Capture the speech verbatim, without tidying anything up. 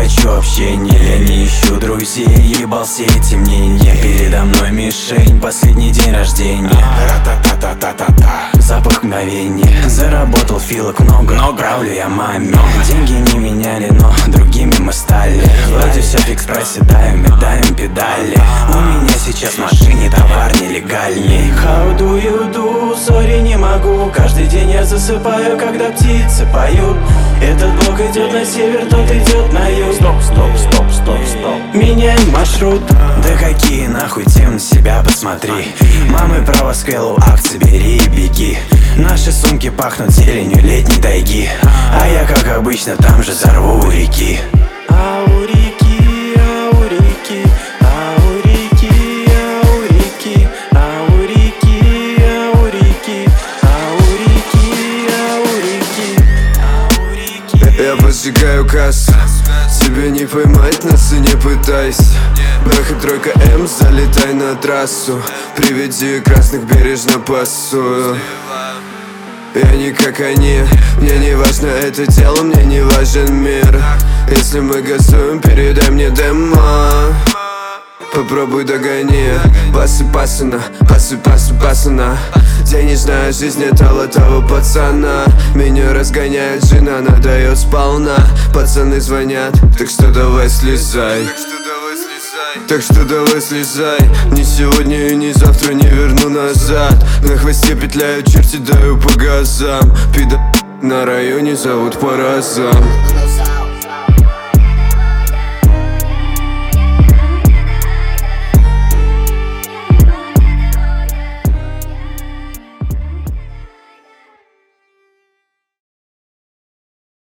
хочу общения, я не ищу друзей, ебал все эти мнения. Передо мной мишень, последний день рождения. Ра-та-та-та-та-та-та. Запах мгновения. Заработал филок много, но правлю я маме. Деньги не меняли, но другими мы стали. Вроде все фикс, проседаем и даем педали. У меня сейчас в машине товар нелегальный. How do you do? Сори, не могу. Каждый день я засыпаю, когда птицы поют. Этот блок идет на север, тот идет на юг. Стоп, стоп, стоп, стоп, стоп. Меняем маршрут. Да какие нахуй тем, на себя посмотри. Мамы право сквелу акции бери и беги. Наши сумки пахнут зеленью летней тайги. А я, как обычно, там же взорву у реки. А у реки, а у реки, а у реки, а у реки, а у реки, а у реки, а у реки, а у реки, а у реки. Я поджигаю кассу, тебе не поймать нас и не пытайся. Бэх и тройка М, залетай на трассу. Приведи красных, бережно пасую. Я не как они, мне не важно это дело, мне не важен мир. Если мы газуем, передай мне демо. Попробуй догони. Пасы пасана, пасы пасы пасана. Денежная жизнь не та того пацана. Меня разгоняет жена, она дает сполна. Пацаны звонят, так что давай слезай. Так что давай слезай. Ни сегодня и ни завтра не верну назад. На хвосте петляют черти, даю по газам. Пида на районе зовут по разам.